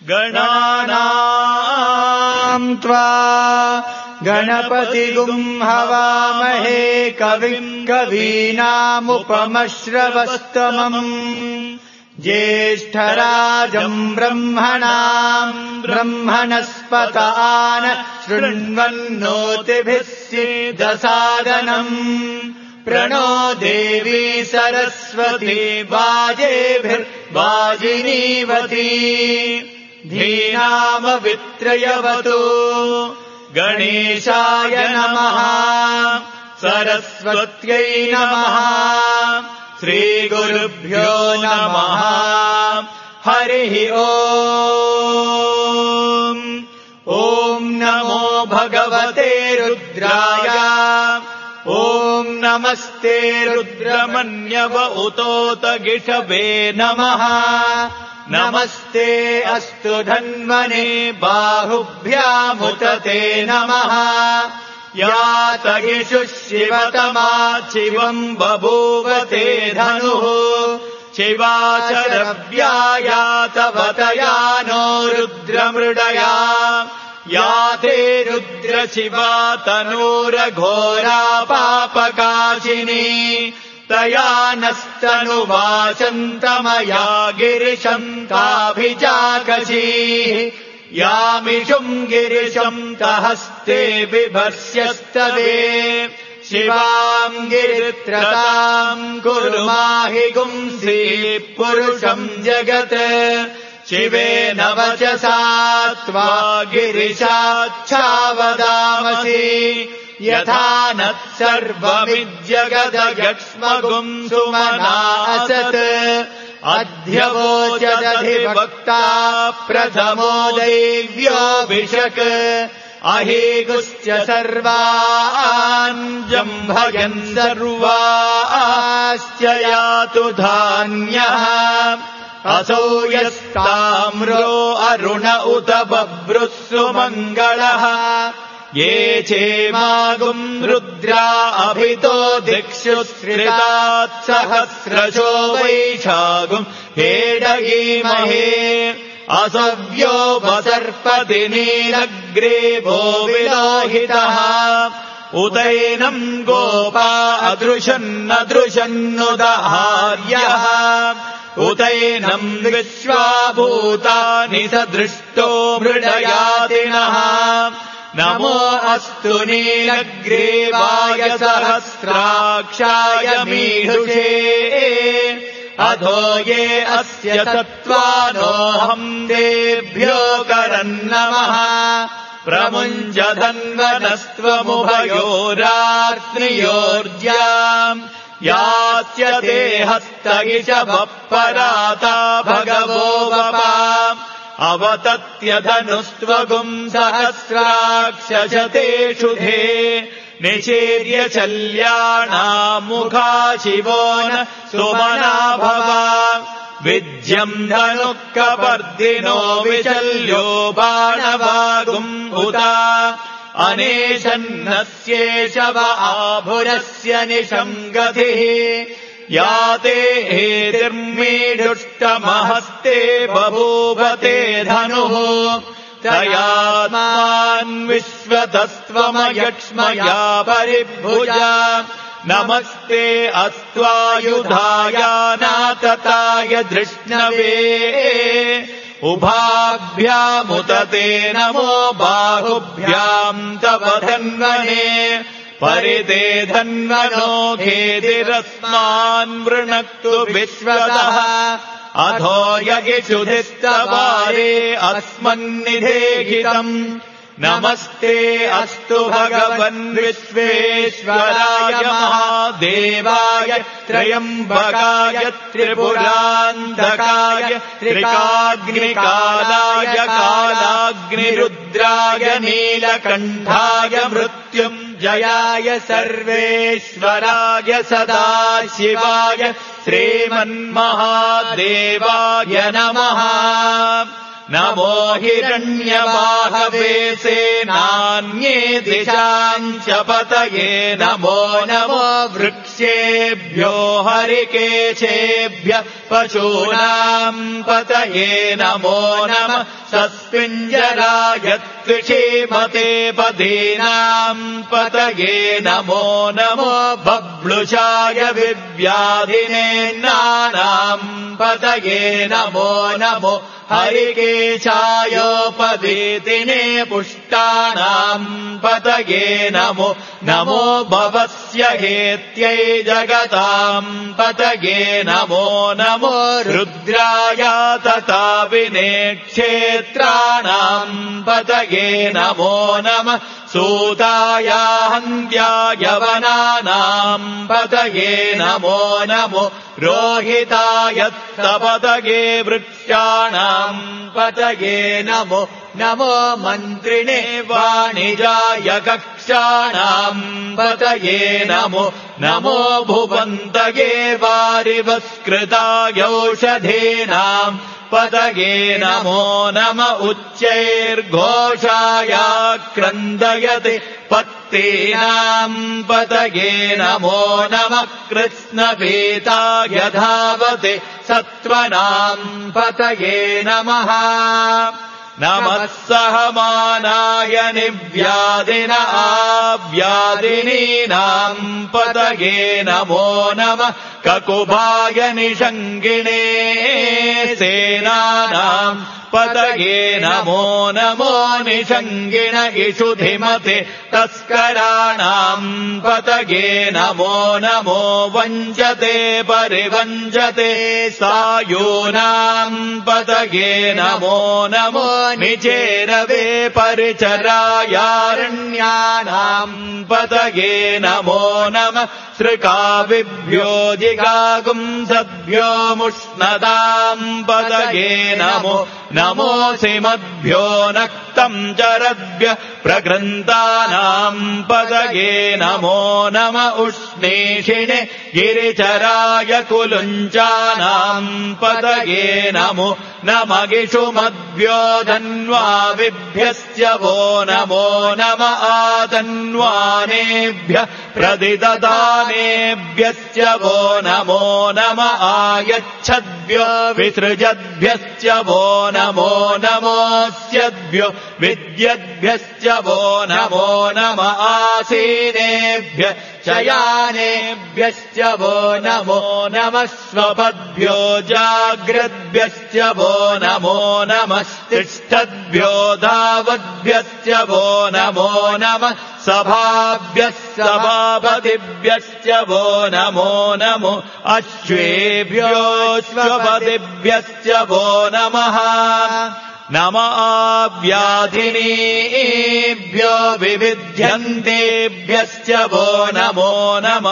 गणानाम् त्वा गणपतिगुम् हवामहे कविम् कवीनामुपमश्रवस्तमम् ज्येष्ठराजम् ब्रह्मणाम् ब्रह्मणस्पत आन शृण्वन्नोतिभिः सीदसादनम् प्रणो देवी सरस्वती वाजेभिर्वाजिनीवती धीनामवित्रयवतु गणेशाय नमः सरस्वत्यै नमः श्रीगुरुभ्यो नमः हरिः ओम् ॐ नमो भगवते रुद्राय ॐ नमस्ते रुद्रमन्यव उतोतगिषवे नमः नमस्ते अस्तु धन्वने बाहुभ्यामुतते नमः यातगिषु शिवतमा शिवम् बभूवते धनुः शिवाचरव्यायातवतया नो रुद्रमृडया याते रुद्रशिवा तनूरघोरा पापकाशिनी तया नस्तनुवाचन्तमया गिरिशम् ताभिचाकशीः यामिषुम् गिरिशम् तहस्ते बिभर्ष्यस्तवे शिवाम् गिरित्रताम् कुरु माहि गुंसि पुरुषम् जगत् शिवेन वचसा त्वा गिरिशाच्छावदामसि यथा नत्सर्वमिज्जगदयक्ष्मगुम् सुमना असत् अध्यवोचदधिवक्ता प्रथमो दैव्योऽभिषक् अहेगुश्च सर्वान् जम्भयन् सर्वाश्च यातु धान्यः असौ यस्ताम्रो अरुण उत बभ्रुः सुमङ्गलः ये चेमागुम् रुद्रा अभितो दिक्षु श्रितात् सहस्रशो वैशागुम् हेडयीमहे असव्यो वसर्पति नीलग्रे भो विलोहितः उदैनम् गोपा अदृशन्नदृशन्नुदहार्यः उदैनम् विश्वाभूतानि सदृष्टो मृडयातिनः नमो अस्तु नीलग्रीवाय सहस्राक्षाय मीढुषे अधो ये अस्य सत्त्वानोऽहम् देभ्यो करन्नमः प्रमुञ्जधन्वनस्त्वमुभयोरार्त्नियोर्ज्याम् यास्यते हस्तगिषभः पराता भगवो वपा अवतत्यधनुस्त्वगुम् सहस्राक्षशतेषु धे निचेर्य चल्याणामुखा शिवो न सुमना भवा विद्यम् धनुः कपर्दिनो विचल्यो बाणवागुम् उता अनेशन्नस्येषव आभुरस्य निशङ्गतिः याते हेतिर्मीढुष्टमहस्ते बभूवते धनुः तयात्मान् विश्वतस्त्वमयक्ष्मया परिभुजा नमस्ते अस्त्वायुधाय नातताय धृष्णवे उभाभ्यामुतते नमो बाहुभ्याम् तव धन्वने परिते धन्वनो खेदिरस्मान् वृणक्तु विश्वतः अधो यगिषुधिस्तवारे अस्मन्निधेहितम् नमस्ते अस्तु भगवन् विश्वेश्वराय महादेवाय त्र्यम्बकाय त्रिपुरान्तकाय त्रिकाग्निकालाय कालाग्निरुद्राय नीलकण्ठाय मृत्युञ्जयाय सर्वेश्वराय सदाशिवाय श्रीमन्महादेवाय नमः नमो हिरण्यबाहवे सेनान्ये दिशाम् च पतये नमो नमो वृक्षेभ्यो हरिकेशेभ्य पशूनाम् पतये नमो नमः सस्मिञ्जराय त्रिषीमते पदीनाम् पतये नमो नमो बब्लुषाय विव्याधिनेन्नानाम् पतये नमो नमो हरिकेशायोपवीतिने पुष्टानाम् पतये नमो नमो भवस्य हेत्यै जगताम् पतये नमो नमो रुद्राय तथा विने क्षेत्राणाम् पतये नमो नमः सूताय हन्त्याय वनानाम् पतये नमो नमो रोहिताय पतये वृक्षाणाम् पतये नमो नमो मन्त्रिणे वाणिजाय कक्षाणाम् पतये नमो नमो भुवन्तये वारिवस्कृताय औषधीनाम् पतये नमो नम उच्चैर्घोषाय क्रन्दयति पत्तीनाम् पतये नमो नमः कृष्णपीताय धावति सत्त्वनाम् पतये नमः नमः सहमानाय निव्याधिन आव्याधिनीनाम् पतये नमो नमः ककुभाय निषङ्गिणे सेनानाम् पतये नमो नमो निषङ्गिण इषुधिमते तस्कराणाम् पतये नमो नमो वञ्चते परिवञ्चते सायूनाम् पतये नमो नमो निचेरवे परिचरायारण्यानाम् पतये नमो नमः सृकाविभ्यो जिगागुंसद्भ्यो मुष्णदाम् पतये नमो नमोऽसिमद्भ्यो नक्तम् चरद्भ्य प्रकृन्तानाम् पतये नमो नम उष्णीषिणे गिरिचराय कुलुञ्चानाम् पतये नमो नमगिषुमद्भ्यो धन्वाविभ्यश्च वो नमो नम आतन्वानेभ्यः प्रदिददानेभ्यश्च वो नमो नम आयच्छद्भ्यो विसृजद्भ्यश्च वो नमो नमोऽस्यद्भ्यो विद्यद्भ्यश्च वो नमो नम आसीनेभ्यः शयानेभ्यश्च वो नमो नमः स्वपद्भ्यो जाग्रद्भ्यश्च वो नमो नमः तिष्ठद्भ्यो धावद्भ्यश्च वो नमो नमः सभाभ्यः सभापतिभ्यश्च वो नमो नमो अश्वेभ्योऽश्वपतिभ्यश्च वो नमः नम आव्याधिनीभ्यो विविध्यन्तेभ्यश्च वो नमो नम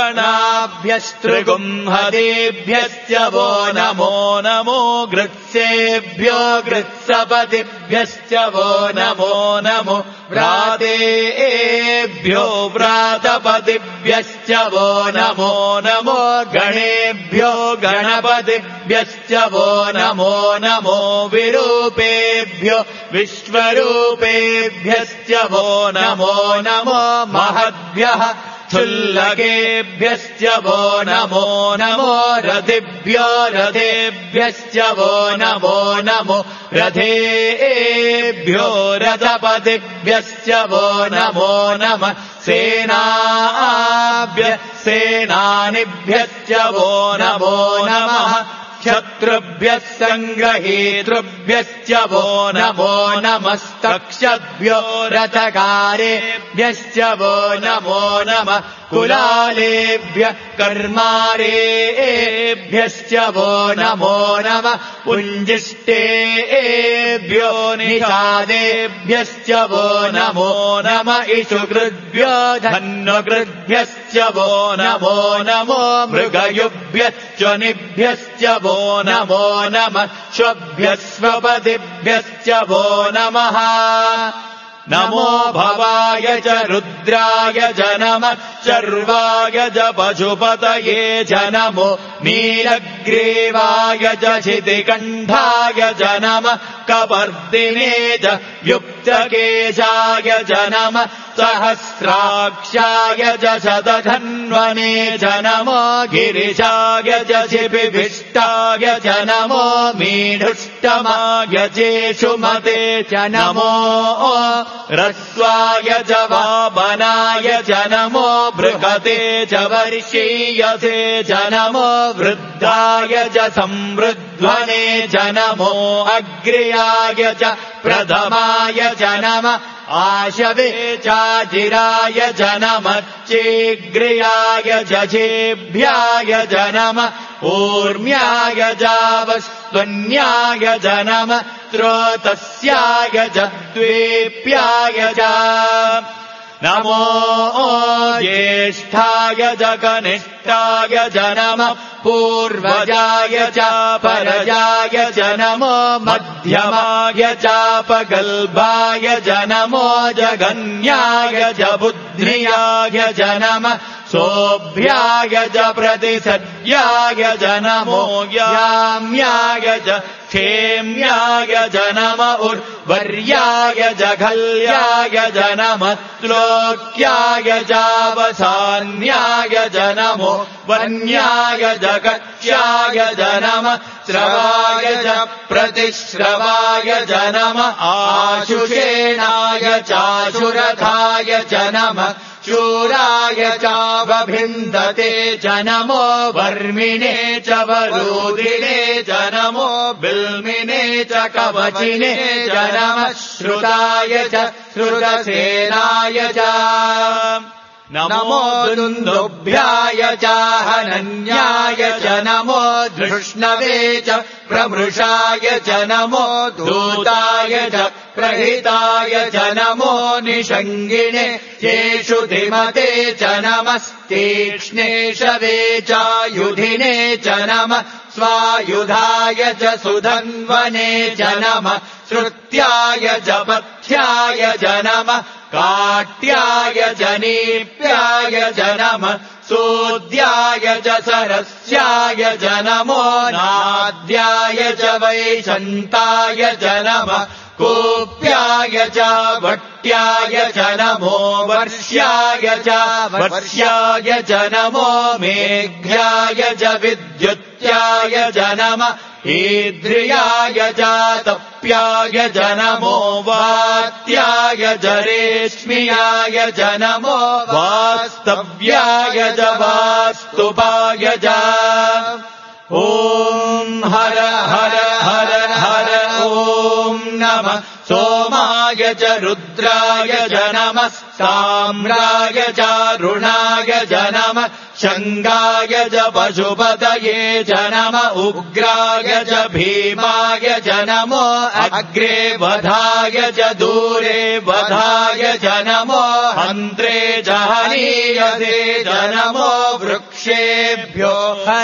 उगणाभ्यस्त्रिगुंहतेभ्यश्च वो नमो नमो गृत्सेभ्यो गृत्सपतिभ्यश्च वो नमो नमो व्रातेभ्यो व्रातपतिभ्यश्च वो नमो नमो गणेभ्यो गणपतिभ्यश्च वो नमो नमो विरूपेभ्यो विश्वरूपेभ्यश्च वो नमो नमो महद्भ्यः क्षुल्लकेभ्यश्च वो नमो नमो रथिभ्यो रथेभ्यश्च वो नमो नमो रथेभ्यो रथपतिभ्यश्च वो नमो नमः सेनाभ्यः सेनानिभ्यश्च वो नमो नमः शत्रुभ्यः सङ्ग्रहीतृभ्यश्च वो नमो नमस्तक्षद्भ्यो रथकारेभ्यश्च वो नमो नमः कुलालेभ्यः कर्मारेभ्यश्च वो नमो नमः पुञ्जिष्टेभ्यो निषादेभ्यश्च वो नमो नमः इषुकृद्भ्यो धन्वकृद्भ्यश्च वो नमो नमो मृगयुभ्यश्चनिभ्यश्च वो नमो नमः श्वभ्यः स्वपतिभ्यश्च वो नमः नमो भवाय च रुद्राय च नमः शर्वाय च पशुपतये च नमो नीलग्रीवाय च शितिकण्ठाय च नमः कपर्दिने च युक्तकेशाय च नमः सहस्राक्षाय च शतधन्वने च नमो गिरिशाय च शिपिभिष्टाय च नमो मीढुष्टमाय चेषुमते च नमो रस्वाय च वामनाय च नमो बृहते च वर्षीयसे च नमो वृद्धाय च संवृध्वने च नमो अग्र्याय च प्रथमाय च नमः आशवे चाचिराय च नमः चीग्र्याय च चेभ्याय च नमः ऊर्म्याय च वस्त्वन्याय च नमः स्रोतस्याय च द्वेप्याय च नमो ज्येष्ठाय च कनिष्ठाय च नमः पूर्वजाय च परजाय च नमो मध्यमाय चापगल्भाय च नमो जगन्याय च बुद्ध्याय च नमः सोऽभ्याय च प्रतिसद्याय च नमो याम्याय च क्षेम्याय च नमः उर्वर्याय च खल्याय च नमः श्लोक्याय चावसान्याय च नमो वन्याय च कक्ष्याय च नमः श्रवाय च प्रतिश्रवाय च नमः आशुषेणाय चाशुरथाय च नमः शूराय चावभिन्दते च नमो वर्मिणे च वरूधिने च नमो बिल्मिने च कवचिने च नमः श्रुताय च श्रुतसेनाय च नमो दुन्दुभ्याय चाहनन्याय च नमो धृष्णवे च प्रमृषाय च नमो दूताय च प्रहिताय च नमो निषङ्गिणे चेषुधिमते च नमस्तीक्ष्णेशवे चायुधिने च नमः स्वायुधाय च सुधन्वने च नमः श्रुत्याय च पथ्याय च नमः काट्याय च नीप्याय च नमः सूद्याय च सरस्याय च नमो नाद्याय च वैशन्ताय च नमः कूप्याय च वट्याय च नमो वर्ष्याय च वर्ष्याय च नमो मेघ्याय च विद्युत्याय च नमः ईद्रियाय च तप्याय च नमो वात्याय च रेश्म्याय च नमो वास्तव्याय च वास्तुपाय च ॐ हर हर हर हर ॐ नमः सोमाय च रुद्राय च नमः साम्राय च रुणाय च नमः शङ्गाय च पशुपतये च नमः उग्राय च भीमाय च नमो अग्रे वधाय च दूरे वधाय च नमो हन्त्रे च हनीयसे च नमो वृक्षेभ्यो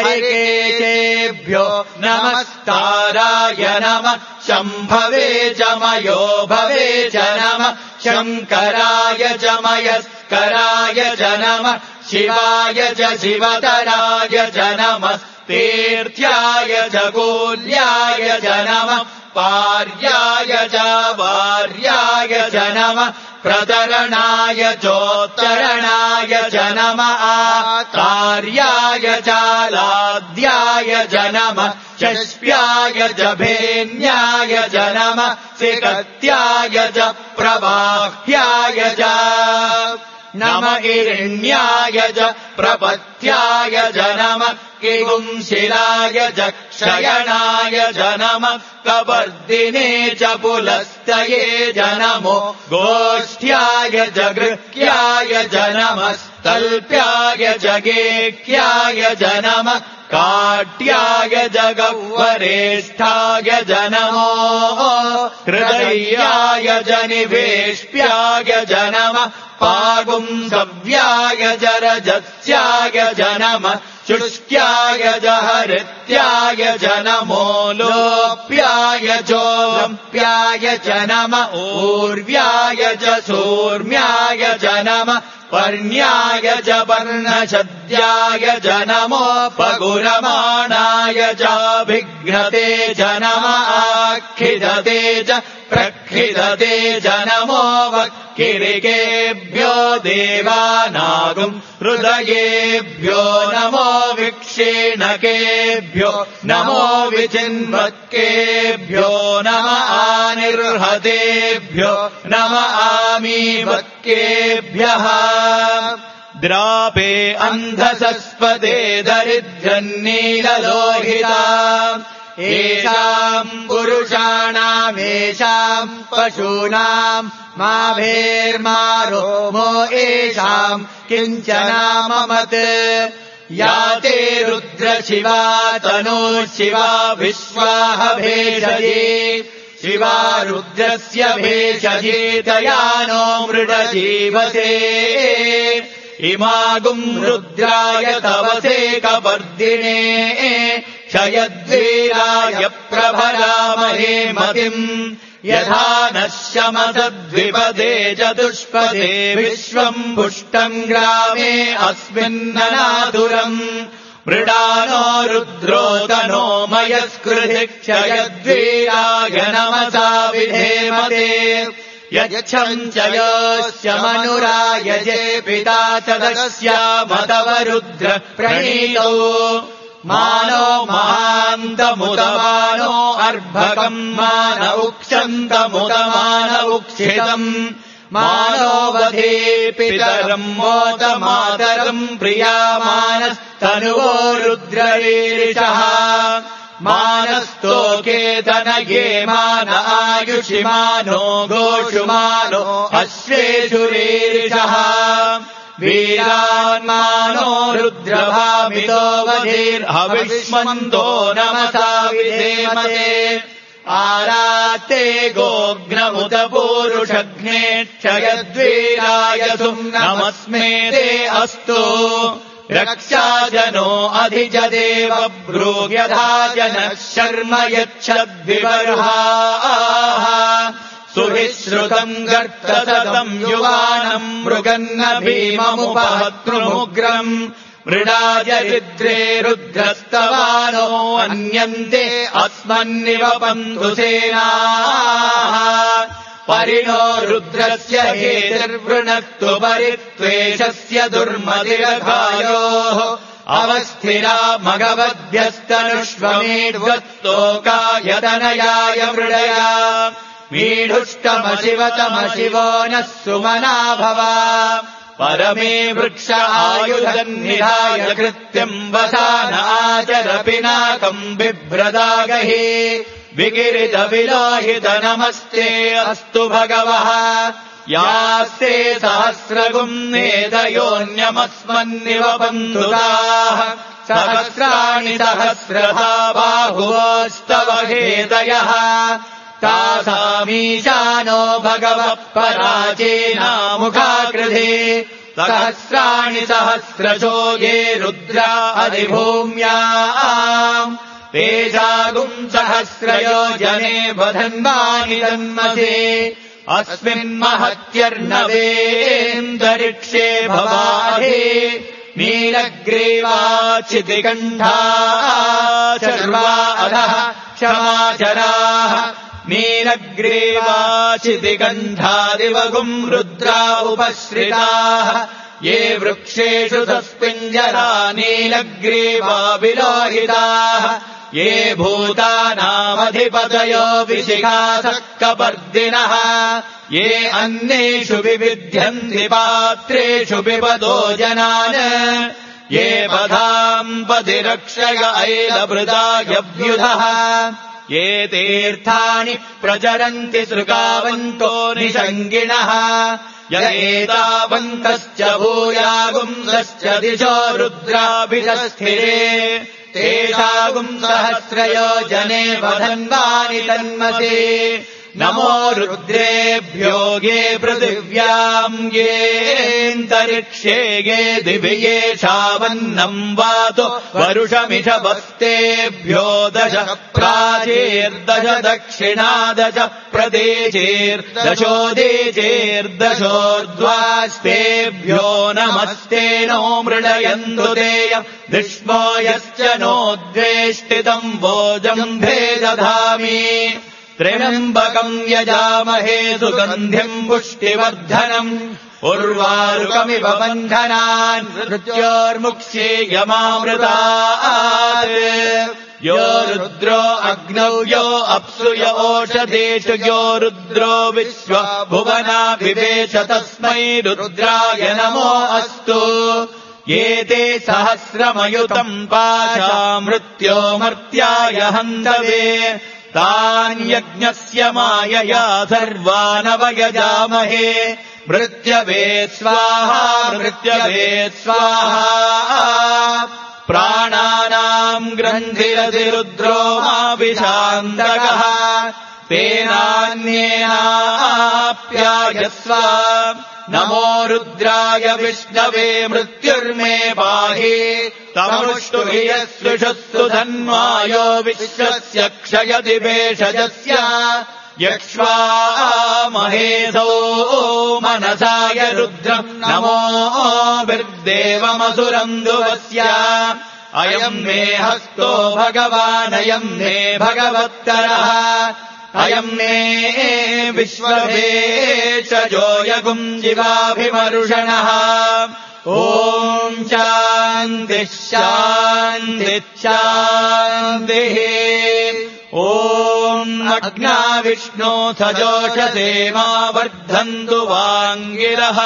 हरिकेशेभ्यो नमस्काराय नमः शम्भवे च मयो भवे च नमः शङ्कराय च मयस्कराय च नमः शिवाय च शिवतराय च नमः तीर्थ्याय च कूल्याय च नमः पार्याय च वार्याय च नमः प्रतरणाय चोत्तरणाय च नमः आचार्याय च लाद्याय च नमः चष्प्याय च भेन्याय च नमः सिकत्याय च प्रवाह्याय च नम इरण्याय च प्रपत्याय च नमः किगुंशिलाय च क्षयणाय च नमः कवर्दिने च पुलस्तये च नमो गोष्ठ्याय च गृह्याय च नमः तल्प्याय च गेह्याय च नमः काट्याय च गह्वरेष्ठाय च नमो हृदयाय च निवेष्ट्याय च नमः पागुंसव्याय च रजस्याय च नमः शुष्क्याय च हरित्याय च नमो लोप्याय चोप्याय च नम ऊर्व्याय च सूर्म्याय च नम पर्ण्याय च पर्णशद्याय च नमोपगुरमाणाय च विघ्नते च नम आखिदते च प्रखिदते च नमो वक्किरिकेभ्यो देवानागुम् हृदयेभ्यो नमो विक्षीणकेभ्यो नमो विचिन्वक्केभ्यो नम आनिर्हतेभ्यो नम आमीवक्केभ्यः द्रापे अन्धसस्पदे दरिद्रन्नीललोहिता येषाम् पुरुषाणामेषाम् पशूनाम् माभेर्मारोमो येषाम् किञ्चनाममत् या ते रुद्रशिवा तनूः शिवा विश्वाह भेषजे शिवा रुद्रस्य भेषजेतया नो मृडजीवसे इमागुम् रुद्राय तवसे कपर्दिने क्षयद्वीराय प्रभरामहे मतिम् यथा नः शमसद्विपदे चतुष्पदे विश्वम् पुष्टम् ग्रामे अस्मिन्ननातुरम् मृडानो रुद्रो तनो मयस्कृधि क्षयद्वीराय नमसा विधेमते यच्छम् च यस्य मनुरायजे पिता तदस्यामतव रुद्र प्रणीतो मानो महान्तमुदमानो अर्भकम् मान उक्षन्तमुदमान उक्षितम् मानो वधे पितरम् मोदमातरम् प्रियामानस्तनुवो रुद्ररीरिषः मानस्तोकेतनये मान आयुषिमानो गोषुमानो अश्वेषुरीरिषः वीरान्मानो रुद्रभामितो वधीर्हविष्मन्तो नमसा विधेमते आराते गोग्नमुत पूरुषघ्ने क्षयद्वीराय नमस्मे ते अस्तु रक्षाजनो अधिजदेव ब्रूयधा जनः शर्म यच्छद्विबर्हाः सुविश्रुतम् गर्तसतम् युवानम् मृगन्न भीममुपहतृमुग्रम् मृडाजरिद्रे रुद्रस्तवानो अन्यन्ते अस्मन्निवपन्तु सेनाः परिणो रुद्रस्य हेतिर्वृणक्तु परित्वेषस्य दुर्मतिरघायोः अवस्थिरा मघवद्भ्यस्तनुष्वमेढ्वत्तोकायतनयाय मृडया मीढुष्टमशिवतमशिवो नः सुमना भव परमे वृक्ष आयुधन्निधाय कृत्यम् वसान आचर पिनाकम् बिभ्रदागहि विकिरित विलोहित नमस्ते अस्तु भगवः यास्ते सहस्रगुम् नेदयोन्यमस्मन्निवपन्तुताः सहस्राणि सहस्रधा बाहुवोस्तव हेदयः तासामीशानो भगवः पराचीनामुखाकृधे सहस्राणि सहस्रशो ये रुद्रा अधिभूम्याम् तेषागुम् सहस्रयोजने वधन्वानि जन्मसे अस्मिन्महत्यर्णवेन्दरिक्षे भवाधे नीलग्रीवाचितिकण्ठा शर्वा अधः क्षमाचराः नीलग्रीवाचितिकण्ठादिवगुम् रुद्रा उपश्रिताः ये वृक्षेषु तस्मिञ्जरा नीलग्रीवा विलोहिताः ये भूतानामधिपतयो विशिखासः कपर्दिनः ये अन्येषु विविध्यन्ति पात्रेषु पिबतो जनान् ये पदाम् पतिरक्षय ऐलभृदायव्युधः ये तीर्थानि प्रचरन्ति सृगावन्तो निषङ्गिणः य एतावन्तश्च भूयागुंसश्च दिशो रुद्राभिषस्थिरे तेषागुम् सहस्रयोजने वधन्वानि तन्मसे नमो रुद्रेभ्यो ये पृथिव्याम् येऽन्तरिक्षे ये दिवि येषावन्नम् वातो वरुषमिषवस्तेभ्यो 10 प्राचीर्दश दक्षिणादश प्रदेशेर्दशोदेशेर्दशोर्ध्वास्तेभ्यो नमस्ते नो मृडयन्तु तेयम् दिष्मो यश्च नो द्वेष्टितम् भोजम् भेदधामि त्र्यम्बकम् यजामहे सुगन्धिम् पुष्टिवर्धनम् उर्वारुकमिव बन्धनान् मृत्योर्मुक्षेयमामृतात् यो रुद्रो अग्नौ यो अप्सु य ओषधेषु यो रुद्रो विश्व भुवना विवेश तस्मै रुद्राय नमो अस्तु एते सहस्रमयुतम् पाशा मृत्योमर्त्याय हन्तवे तान् यज्ञस्य मायया सर्वानवयजामहे मृत्यवे स्वाहा मृत्यवे स्वाहा प्राणानाम् ग्रन्थिरधिरुद्रो माविशान्तकः तेनान्येनाप्यायस्व नमो रुद्राय विष्णवे मृत्युर्मे पाहि तमुष्टु हि यस्विषुस्तु धन्वायो विश्वस्य क्षयति भेषजस्य यक्ष्वा महेशो मनसाय रुद्रम् नमो विर्देवमसुरन्धुवस्य अयम् मे हस्तो भगवानयम् मे भगवत्तरः अयम् मे विश्ववेशजो यगुम् जीवाभिमरुषणः ॐ शान्तिः शान्तिः शान्तिः ॐ अग्नाविष्णो सजोषसे मा वर्धन्तु वाङ्गिरः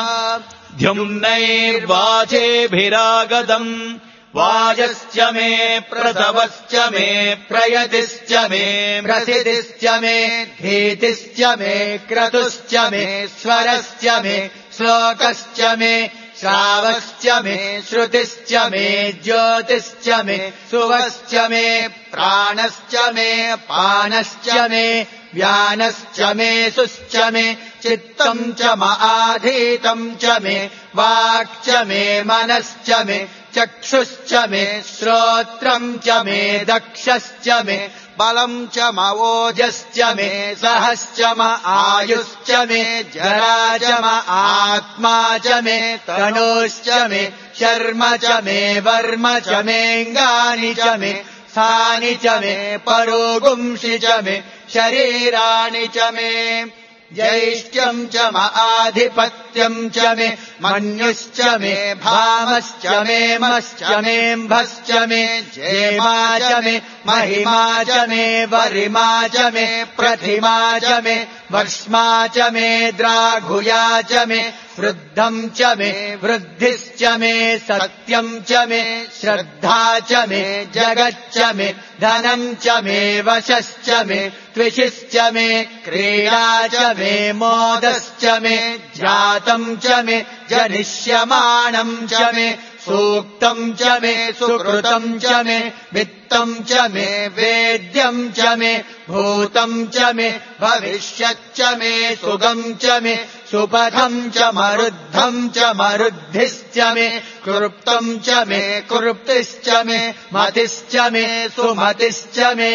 द्युम्नैर्वाचेभिरागतम् वाजश्च मे प्रसवश्च मे प्रयतिश्च मे प्रसिद्धिश्च मे धीतिश्च मे क्रतुश्च मे स्वरश्च मे श्लोकश्च मे श्रावश्च मे श्रुतिश्च मे ज्योतिश्च मे सुवश्च मे प्राणश्च मे पानश्च मे व्यानश्च मे सुश्च मे चित्तम् च आधीतम् च मे वाक् च मे मनश्च मे चक्षुश्च मे श्रोत्रम् च मे दक्षश्च मे बलम् च ओजश्च मे सहश्च आयुश्च मे जरा च आत्मा च मे तनोश्च मे शर्म च मे वर्म च मेऽङ्गानि च मे स्थानि च मे परोगुंसि च मे शरीराणि च मे ज्यैष्ठ्यम् च आधिपत्यम् च मे मन्युश्च मे भामश्च मे मश्च मेऽम्भश्च मे जेमा च मे महिमा च मे वरिमा च मे प्रतिमा च मे वर्ष्मा च मे द्राघुया च मे वृद्धम् च मे वृद्धिश्च मे सत्यम् च मे श्रद्धा च मे जगच्च मे धनम् च मे वशश्च मे त्विषिश्च मे क्रीडा च मे मोदश्च मे जातम् च मे जनिष्यमाणम् च मे सूक्तम् च मे सुकृतम् च मे वित्तम् च मे वेद्यम् च मे भूतम् च मे भविष्यच्च मे सुगम् च मे सुपथम् च मरुद्धम् च मरुद्धिश्च मे कृप्तम् च मे कृप्तिश्च मे मतिश्च मे सुमतिश्च मे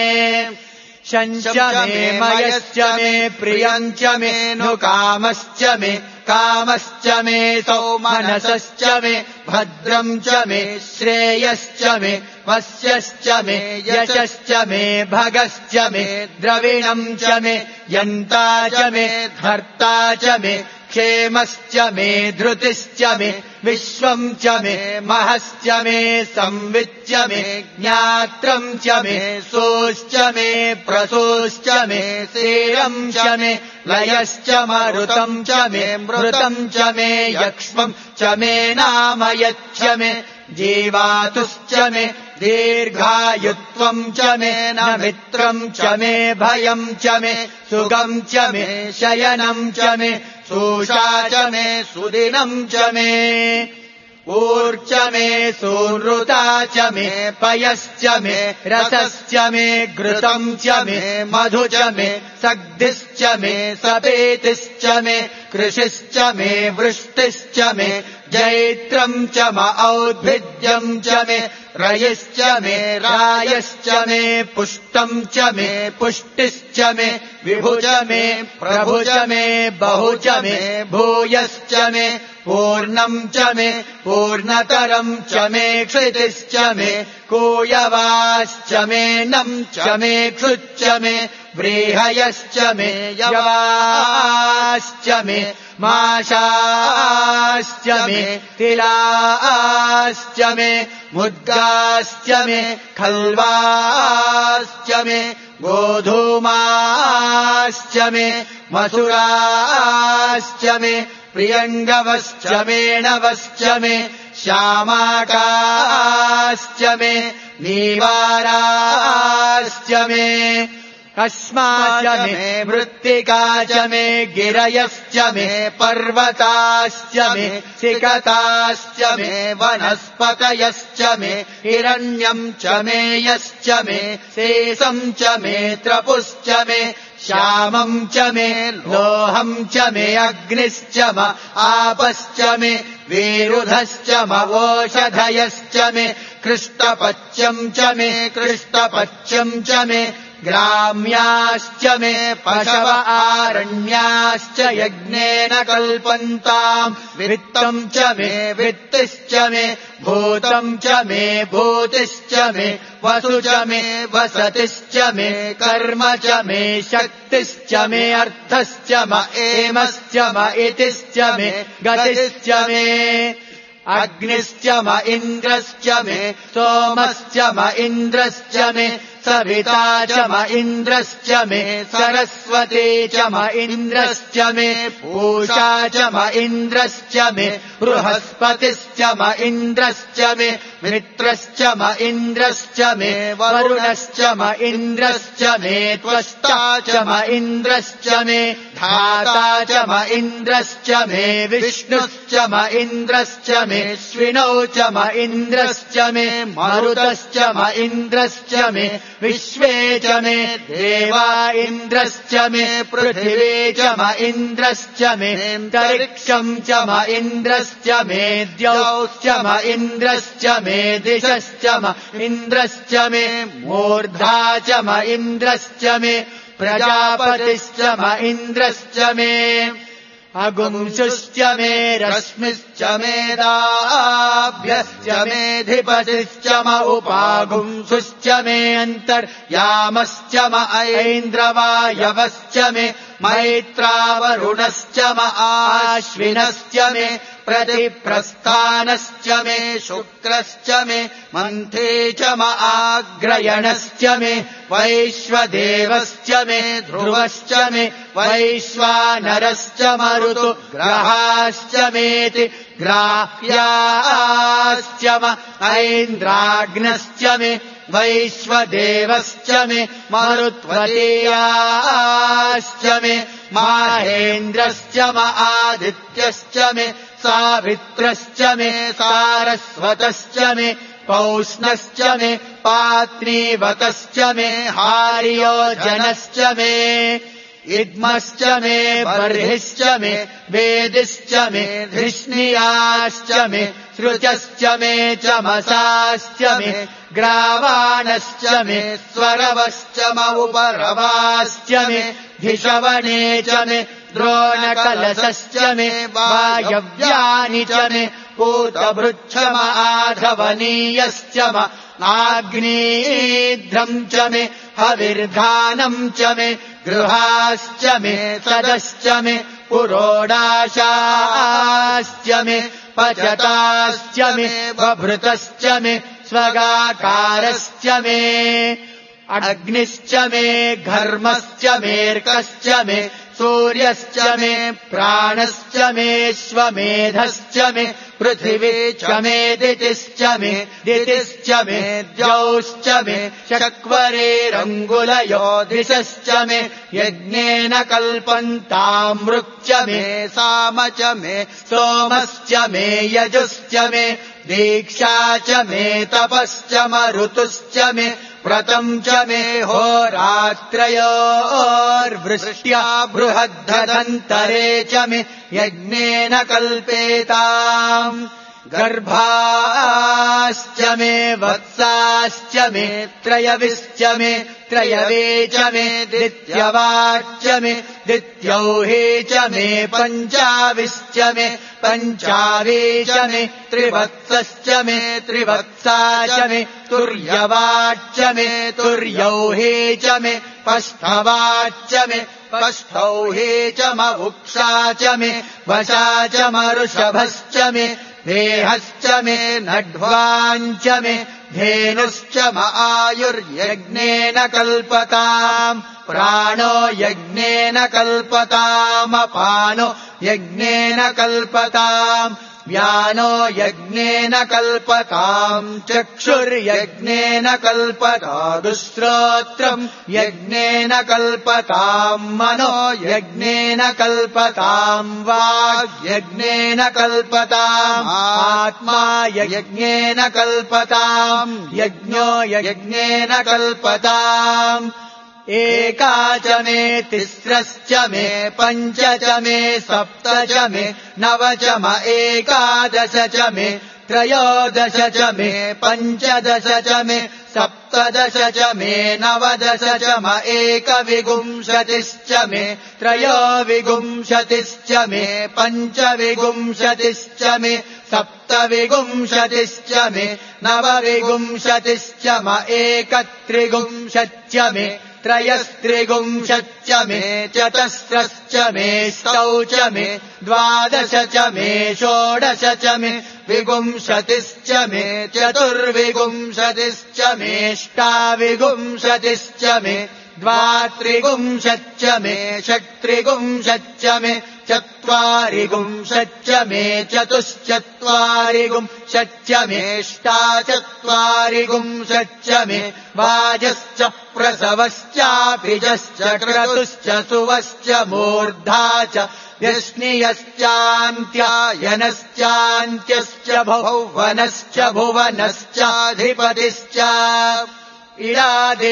शञ्च मे मयश्च मे प्रियम् च मे नुकामश्च मे कामश्च मे सौमनसश्च मे भद्रम् च मे श्रेयश्च मे वस्यश्च मे यशश्च मे भगश्च मे द्रविणम् च मे यन्ता च मे धर्ता च मे क्षेमश्च मे धृतिश्च मे विश्वम् च मे महश्च मे संविच्च मे ज्ञात्रम् च मे सोश्च मे प्रसोश्च मे श्रीरम् च मे लयश्च मरुतम् च मे मृतम् च मे यक्ष्मम् च मे नामयच्च मे जीवातुश्च मे दीर्घायुत्वम् च मे न मित्रम् च मे भयम् च मे सुगम् च मे शयनम् च मे शोषा च मे सुदिनम् च मे ऊर्च मे सूनृता च मे पयश्च मे रसश्च मे घृतम् च मे मधु च मे सग्धिश्च मे सपेतिश्च मे कृषिश्च मे वृष्टिश्च मे जैत्रम् च म औद्भिद्यम् च मे रयिश्च मे रायश्च मे पुष्टम् च मे पुष्टिश्च मे विभुज मे प्रभुज मे बहुज मे भूयश्च मे पूर्णम् च मे पूर्णतरम् च मे क्षितिश्च मे कूयवाश्च मे नम् च मे क्षुच्च मे व्रीहयश्च मे यवाश्च मे माशाश्च मे तिलाश्च मे मुद्गाश्च मे खल्वाश्च मे गोधूमाश्च मे मसुराश्च मे प्रियङ्गवश्च मे नवश्च मे श्यामाकाश्च मे नीवाराश्च मे कस्माच मे मृत्तिका च मे गिरयश्च मे पर्वताश्च मे सिकताश्च मे वनस्पतयश्च मे हिरण्यम् च मे यश्च मे शेषम् च मे त्रपुश्च मे श्यामम् च मे लोहम् च मे अग्निश्च म आपश्च मे विरुधश्च म ओषधयश्च मे कृष्टपच्यम् च मे कृष्टपच्यम् च मे ग्राम्याश्च मे पशव आरण्याश्च यज्ञेन कल्पन्ताम् वित्तम् च मे वित्तिश्च मे भूतम् च मे भूतिश्च मे वसु च मे वसतिश्च मे कर्म च मे शक्तिश्च मे अर्थश्च म एमश्च म इतिश्च मे गतिश्च मे अग्निश्च म इन्द्रश्च मे सोमश्च म इन्द्रश्च मे सविता च म इन्द्रश्च मे सरस्वती च म इन्द्रश्च मे पूषा च म इन्द्रश्च मे बृहस्पतिश्च म इन्द्रश्च मे मित्रश्च म इन्द्रश्च मे वरुणश्च म इन्द्रश्च मे त्वष्टा च म इन्द्रश्च मे धाता च म इन्द्रश्च मे विष्णुश्च म इन्द्रश्च मे श्विनौ च म इन्द्रश्च मे मरुतश्च म इन्द्रश्च मे विश्वे च मे देवा इन्द्रश्च मे पृथिवी च म इन्द्रश्च मे तरिक्षम् च म इन्द्रश्च मे द्यौश्च म इन्द्रश्च मे दिशश्च म इन्द्रश्च मे मूर्धा च म इन्द्रश्च मे प्रजापतिश्च म इन्द्रश्च मे अगुंसुश्च मे रश्मिश्च मेदाभ्यश्च मेधिपतिश्च म उपागुंसुश्च मे अन्तर्यामश्च म ऐन्द्रवायवश्च मे मैत्रावरुणश्च म आश्विनश्च मे प्रतिप्रस्थानश्च मे शुक्रश्च मे मन्थे च म आग्रयणश्च मे वैश्वदेवश्च मे ध्रुवश्च मे वैश्वानरश्च मरुतु ग्रहाश्च मेति ग्राह्याश्च म ऐन्द्राग्नश्च मे वैश्वदेवश्च मे मरुत्वतीयाश्च मे माहेन्द्रश्च म आदित्यश्च मे सावित्रश्च मे सारस्वतश्च मे पौष्णश्च मे पात्नीवतश्च मे हार्योजनश्च मे इद्मश्च मे बर्हिश्च मे वेदिश्च मे धृष्णियाश्च मे सृचश्च मे चमसाश्च मे ग्रावाणश्च मे स्वरवश्च म उपरवाश्च मे धिषवणे च मे द्रोणकलशश्च मे वायव्यानि च मे पूतभृच्छम आधवनीयश्च म आग्नेध्रम् च मे हविर्धानम् च मे गृहाश्च मे सदश्च मे पुरोडाशाश्च मे पचताश्च मे बभृतश्च मे स्वगाकारश्च मे अग्निश्च मे घर्मश्च मेऽर्कश्च मे सूर्यश्च मे प्राणश्च मे श्वमेधश्च मे पृथिवी च मे दितिश्च मे दितिश्च मे द्यौश्च मे शक्वरेरङ्गुलयो दिशश्च मे यज्ञेन कल्पन्तामृक्च मे साम च मे सोमश्च मे यजुश्च मे दीक्षा च मे तपश्च मरुतुश्च मे व्रतम् च मे होरात्रयोर्वृष्ट्या बृहद्धदन्तरे च मे यज्ञेन कल्पेताम् गर्भाश्च मे वत्साश्च मे त्रयविश्च मे त्रयवे च मे दित्यवाच्च मे दित्यौहे च मे पञ्चाविश्च मे पञ्चावे च मे त्रिवत्सश्च मे त्रिवत्सा च मे तुर्यवाच्च मे तुर्यौहे च मे पष्ठवाच्च मे पष्ठौहे च मवुक्षा च मे वशा च मरुषभश्च मे देहश्च मे नड्वाञ्च मे धेनुश्च म आयुर्यज्ञेन कल्पताम् प्राणो यज्ञेन कल्पतामपानो यज्ञेन कल्पताम् व्यानो यज्ञेन कल्पताम् चक्षुर्यज्ञेन कल्पतादुश्रोत्रम् यज्ञेन कल्पताम् मनो यज्ञेन कल्पताम् वाग्यज्ञेन कल्पताम् आत्मा यज्ञेन कल्पताम् यज्ञो यज्ञेन कल्पताम् एका च मे तिस्रश्च मे पञ्च च मे सप्त च मे नव च म एकादश च मे त्रयोदश च मे पञ्चदश च मे सप्तदश च मे नवदश च म एकविंशतिश्च मे त्रयोविंशतिश्च मे पञ्चविंशतिश्च मे सप्तविंशतिश्च मे नवविंशतिश्च म एकत्रिंशच्च मे त्रयस्त्रिंशच्च मे चतस्रश्च मे ष्टौ च मे द्वादश च मे षोडश च मे विंशतिश्च मे चतुर्विंशतिश्च मेष्टाविंशतिश्च मे द्वात्रिंशच्च मे षट्त्रिंशच्च मे चत्वारिंशच्च मे चतुश्चत्वारिंशच्च मेष्टाचत्वारिंशच्च मे वाजश्च प्रसवश्चाभिजश्च क्रतुश्च सुवश्च मूर्धा च व्यश्नियश्चान्त्यायनश्चान्त्यश्च भुवनश्च भुवनश्चाधिपतिश्च इडा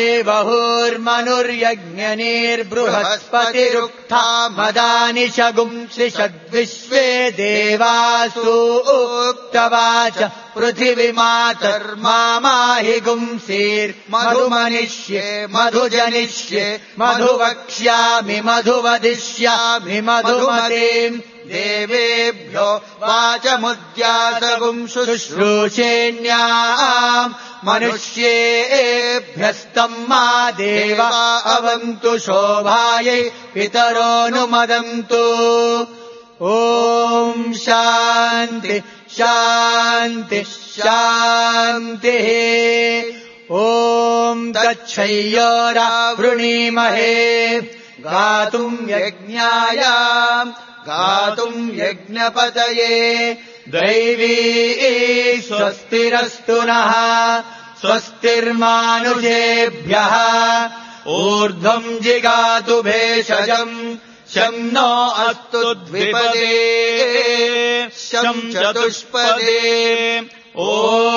देवहुर्मनुर्यज्ञनिर्बृहस्पतिरुक्था मदानि शगुंसिषद्विश्वे देवासु उक्तवाच पृथिवीमातर्माहि गुंसीर्मधुमनिष्ये मधुजनिष्ये मधुवक्ष्यामि मधुवदिष्यामि मधुमतीम् देवेभ्यो वाचमुद्यासगुं शुश्रूषेण्याम् मनुष्येभ्यस्तम् मा देवा अवन्तु शोभायै पितरोऽनुमदन्तु ॐ शान्ति शान्ति शान्तिः ॐ तच्छय्योरावृणीमहे गातुम् यज्ञाय गातुम् यज्ञपतये दैवी स्वस्तिरस्तु नः स्वस्तिर्मानुषेभ्यः ऊर्ध्वम् जिगातु भेषजम् शं नो अस्तु द्विपदे शं चतुष्पदे ॐ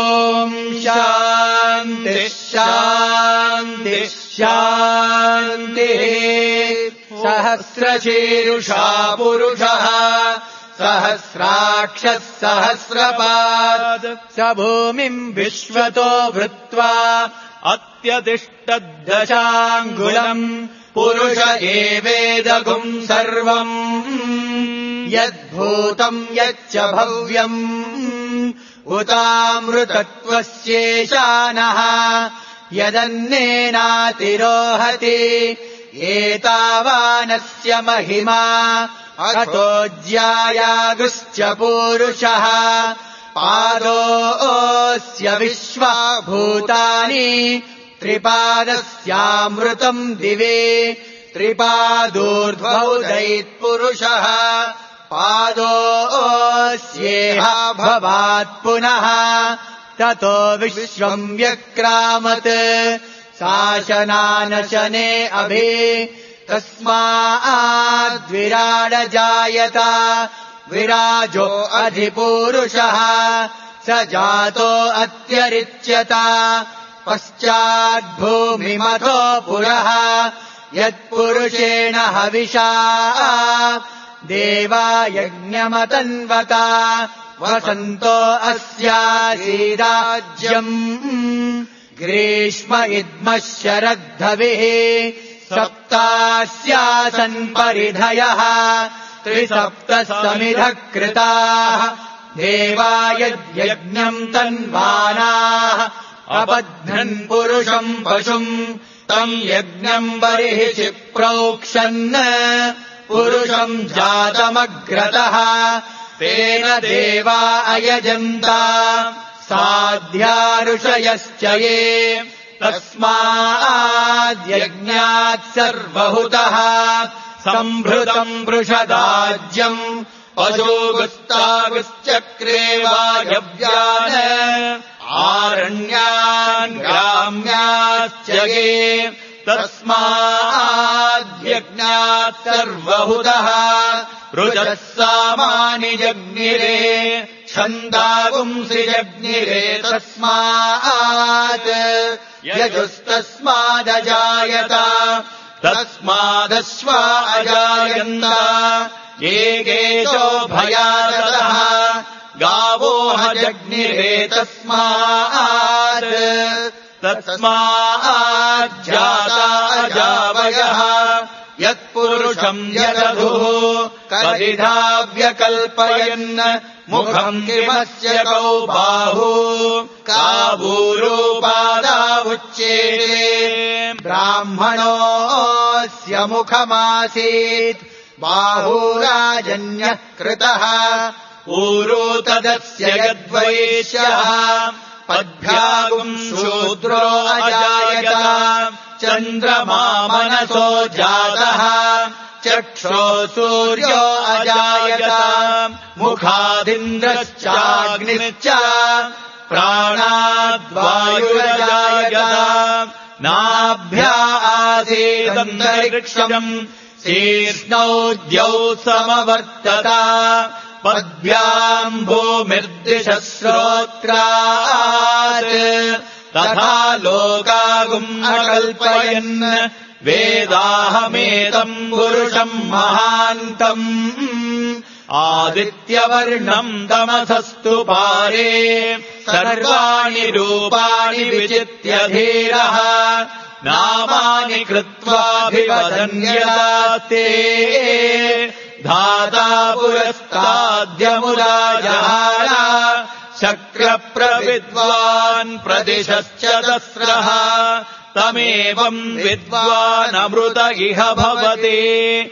शान्ति शान्ति शान्तिः सहस्रशीरुषा पुरुषः सहस्राक्षः सहस्रपाद स भूमिम् विश्वतो वृत्वा अत्यतिष्ठद्दशाङ्गुलम् पुरुष एवेदगुम् सर्वम् यद्भूतम् यच्च भव्यम् उतामृतत्वस्येशानः यदन्नेनातिरोहति एतावानस्य महिमा अथोज्यायागुश्च पूरुषः पादोऽस्य विश्वा भूतानि त्रिपादस्यामृतम् दिवे त्रिपादूर्ध्वौ दैत्पुरुषः पादोऽस्येह भवात् पुनः ततो विश्वम् व्यक्रामत् शासनानशने अभि तस्माद्विराडजायत विराजो अधिपूरुषः स जातो अत्यरिच्यत पश्चाद्भूमिमथो पुरः यत्पुरुषेण हविषा देवा यज्ञमतन्वता वसन्तो अस्यासीराज्यम् ग्रीष्म इद्मः शरद्धविः सप्तास्यासन् परिधयः त्रिसप्तः समिधः कृताः देवा यज्ञम् तन्वानाः अपध्नन् पुरुषम् पशुम् तम् यज्ञम् बर्हिषि प्रोक्षन् पुरुषम् जातमग्रतः तेन देवा अयजन्ता साध्याऋषयश्च ये तस्माद्यज्ञात् सर्वहुतः सम्भृतम् वृषदाज्यम् पशुगुस्तागुश्चक्रे वायव्यान् आरण्यान् ग्राम्याश्च ये तस्माद्यज्ञात् सर्वहुतः ऋजः सामानि जग्निरे छन्दागुंसि जग्निरे तस्मात् यजुस्तस्मादजायत तस्मादश्वा अजायन्त ये गेजो भयादतः गावोह जग्निरे तस्माज्जाता अजावयः यत्पुरुषम् यदधुः करिधा व्यकल्पयन् मुखम् किमस्य कौ बाहु काबूरूपादावुच्येते ब्राह्मणोऽस्य मुखमासीत् बाहुराजन्यः कृतः ऊरू तदस्य यद्वैश्यः पद्भ्यागुम् शूद्रो अजायत चन्द्रमा मनसो जातः चक्षो सूर्यो अजायत मुखादिन्द्रश्चाग्निश्च प्राणाद्वायुरजायत नाभ्या आसीदन्तरिक्षम् शीर्ष्णौ द्यौ समवर्तत पद्भ्याम् भूमिर्दिशः श्रोत्रात् तथा लोकागुम् अकल्पयन् वेदाहमेतम् पुरुषम् महान्तम् आदित्यवर्णम् तमसस्तु पारे सर्वाणि रूपाणि विचित्य धीरः नामानि कृत्वाभिवदन्यदास्ते धाता पुरस्ताद्यमुराजहार शक्रप्रविद्वान् प्रदिशश्च दस्रः तमेवम् विद्वानमृत इह भवति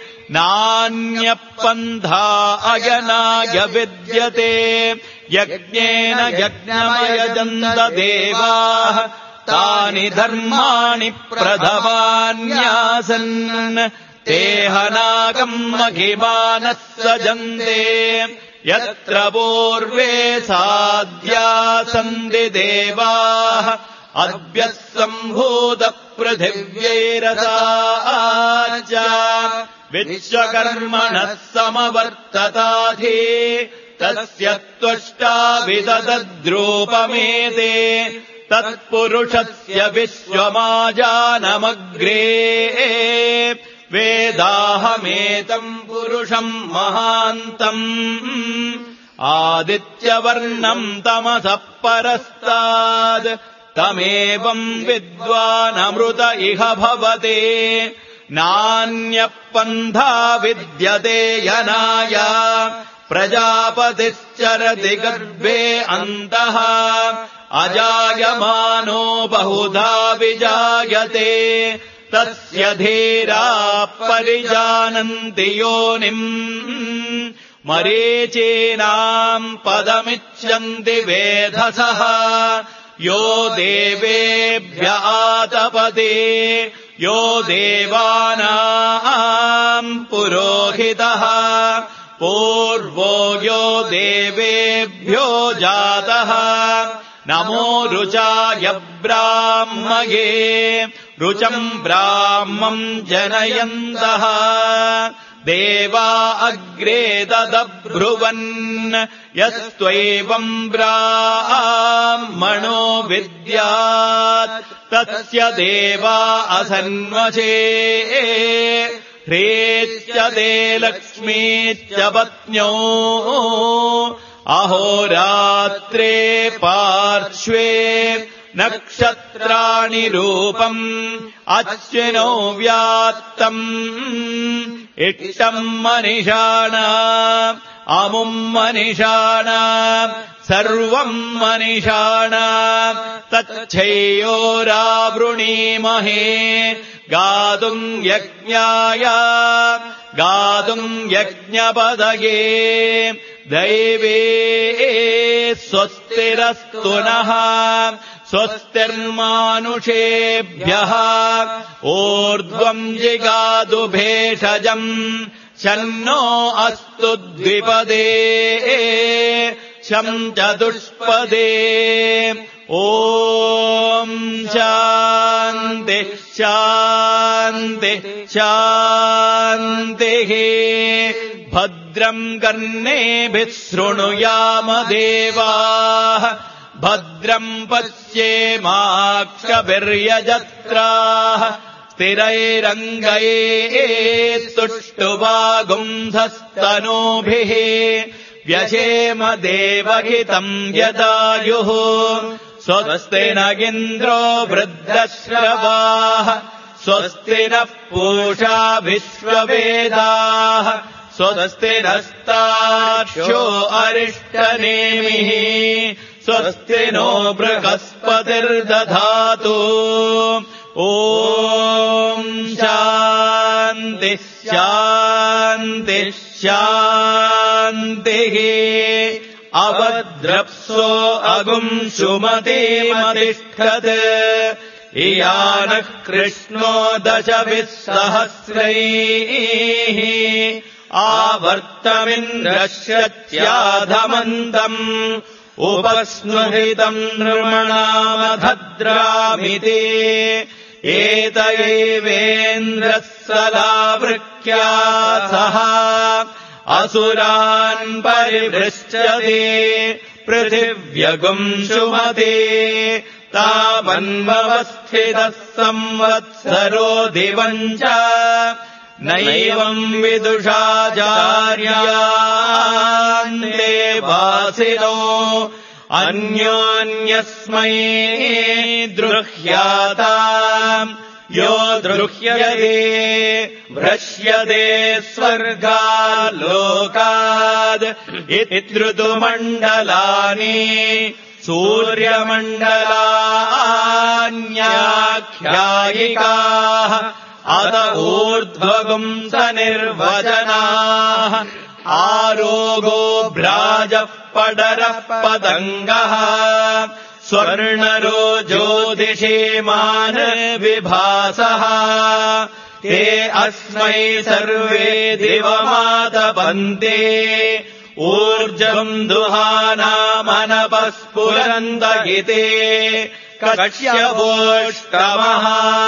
नान्यपन्था अयनाय विद्यते यज्ञेन यज्ञमयजन्त देवाः तानि धर्माणि प्रथमान्यासन् तेहनाकम् महिमानः सजन्ते यत्र पूर्वे साध्या सन्ति देवाः अद्यः सम्भूतपृथिव्यैरसा च विश्वकर्मणः समवर्तताधि तस्य त्वष्टा विददद्रूपमेते तत्पुरुषस्य विश्वमाजानमग्रे वेदाहमेतम् पुरुषम् महान्तम् आदित्यवर्णम् तमसः परस्ताद् तमेवम् विद्वानमृत इह भवते नान्यपन्था विद्यते यनाय प्रजापतिश्चरति गर्भे अन्तः अजायमानो बहुधा विजायते तस्य धीराः परिजानन्ति योनिम् मरीचीनाम् पदमिच्छन्ति वेधसः यो देवेभ्य आतपते यो देवानाम् पुरोहितः पूर्वो यो देवेभ्यो जातः नमो रुचाय ब्राह्मये रुचम् ब्राह्मम् जनयन्तः देवा अग्रे ददब्रुवन् यस्त्वैवम् ब्राह्मणो विद्यात् तस्य देवा असन्वचे ह्रीश्च ते लक्ष्मीश्च पत्न्यो अहोरात्रे पार्श्वे नक्षत्राणि रूपम् अश्विनो व्यात्तम् इष्टम् मनिषाणा अमुम् मनिषाणा सर्वम् मनिषाणा तच्छयोरावृणीमहे गातुम् यज्ञाय गातुम् यज्ञपदये दैवे स्वस्तिरस्तु नः स्वस्तिर्मानुषेभ्यः ऊर्ध्वम् जिगातु भेषजम् शन्नो अस्तु द्विपदे शम् चतुष्पदे ॐ शान्ति शान्ति शान्तिः भद्रम् कर्णेभिः शृणुयाम देवाः भद्रम् पश्येमाक्षभिर्यजत्राः स्थिरैरङ्गैस्तुष्टुवागुंसस्तनूभिः व्यशेम देवहितम् यदायुः स्वस्ति न इन्द्रो वृद्धश्रवाः स्वस्ति नः पूषा विश्ववेदाः स्वस्ति नस्तार्क्ष्यो अरिष्टनेमिः स्वस्ति नो बृहस्पतिर्दधातु ॐ शान्ति शान्ति शान्तिः अवद्रप्सो अगुंशुमतीमतिष्ठत् इयानः कृष्णो दशभिः सहस्रैः आवर्तमिन्द्रश्यत्याधमन्तम् उपस्नुहितम् नृमणामधद्रामिते एत एवेन्द्रः सलावृक्या सह असुरान् परिभृश्यते पृथिव्यगुंशुमते तावन्वस्थितः संवत्सरो दिवम् च नैवम् विदुषाचार्यान् देवासिनो अन्योन्यस्मै द्रुह्याता यो द्रुह्यते भ्रश्यते स्वर्गाल्लोकाद् इत्ऋतुमण्डलानि सूर्यमण्डलान्याख्यायिकाः अत ऊर्ध्वगुंसनिर्वचनाः आरोगो भ्राजः पडरः पतङ्गः स्वर्णरो ज्योतिषेमान् विभासः ते अस्मै सर्वे दिवमातपन्ते ऊर्जम् दुहानामनपः स्फुरन्तहिते कक्ष्यवोष्टमः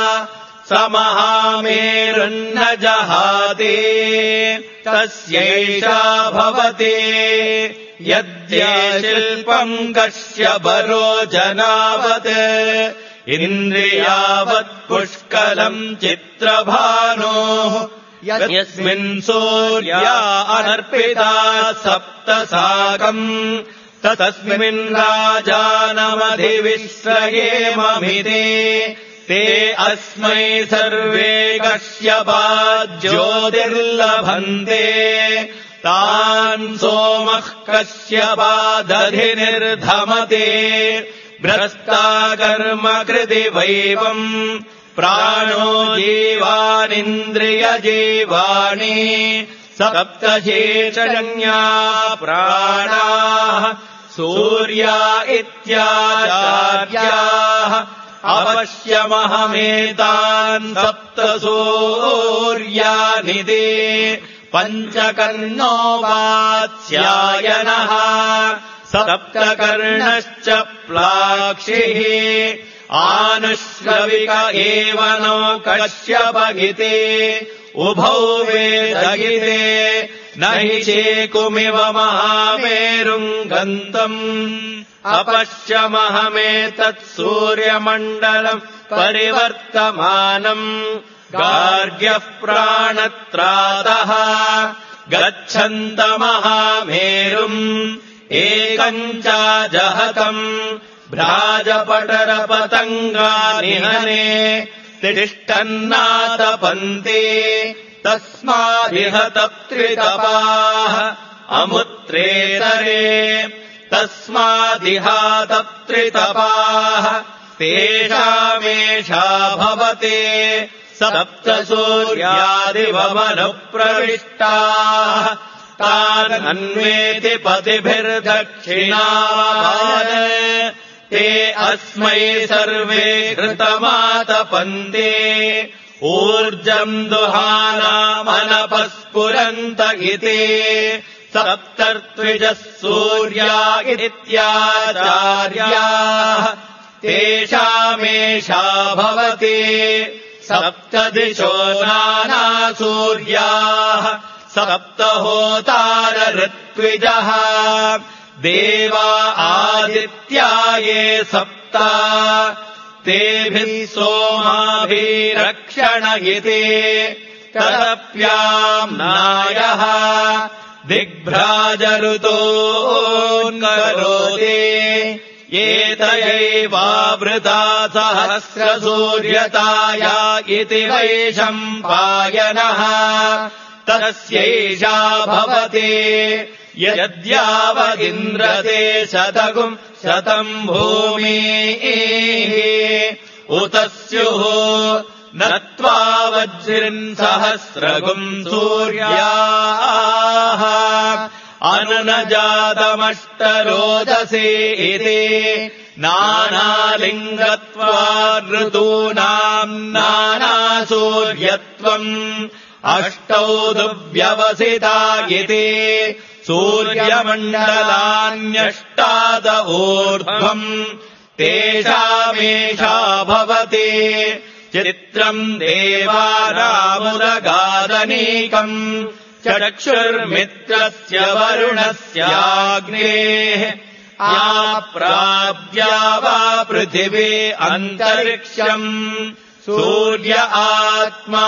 समहामेरुन्न जहाते तस्यैषा भवते यद्ये शिल्पम् कश्यपरो जनावत् इन्द्रियावत् पुष्कलम् चित्रभानोः यस्मिन् सूर्या अनर्पिता सप्तसाकम् तस्मिन् राजानमधिविश्रयेममिते ते अस्मै सर्वे कश्यपात् ज्योतिर्लभन्ते तान् सोमः कश्यपादधिनिर्धमते भ्रष्टा कर्म कृति वैवम् प्राणो जीवानिन्द्रियजीवाणि सप्तशेषजन्या प्राणाः सूर्या इत्याचार्याः अपश्यमहमेतान् सप्त सूर्यानि ते पञ्चकर्णो वात्स्यायनः सप्तकर्णश्च प्लाक्षिः आनुश्रविक एव नो कश्यपगिते उभौ वेदगिते न हि चेकुमिव महामेरुम् गन्तुम् अपश्यमहमेतत् सूर्यमण्डलम् परिवर्तमानम् गार्ग्यः प्राणत्रातः गच्छन्तमहामेरुम् एकम् च जहतम् भ्राजपटरपतङ्गानिहने तिष्ठन्नातपन्ते तस्मादिहतत्रितपाः अमुत्रेतरे तस्मादिहातत्रितपाः तेषामेषा भवते सप्तसूर्यादिवमनुप्रविष्टाः तान् अन्वेति पतिभिर्दक्षिणावान् ते अस्मै सर्वे घृतमातपन्ते ऊर्जम् दुहानामनपस्फुरन्त इति सप्तर्त्विजः सूर्या इत्याचार्याः तेषामेषा भवति सप्तदिशो नानासूर्याः सप्तहोतार ऋत्विजः देवा आदित्या ये सप्त तेभिः सोमाभिरक्षण इति तदप्याम्नायः दिग्भ्राजऋतोऽन्करोति एतयैवावृता सहस्रसूर्यताया इति वैशम्पायनः तस्यैषा भवति यद्यावदिन्द्रते शतगुम् शतम् भूमिः उत स्युः न त्वा वज्रिन्सहस्रगुम् सूर्याः अनुनजातमष्टरोदसी इति नानालिङ्गत्वाद् ऋतूनाम् नानासूर्यत्वम् अष्टौ दुव्यवसिता इति सूर्यमण्डलान्यष्टाद ऊर्ध्वम् तेषामेषा भवति चित्रम् देवानामुदगादनीकम् चक्षुर्मित्रस्य वरुणस्याग्नेः आप्राप्या वा पृथिवी अन्तरिक्षम् सूर्य आत्मा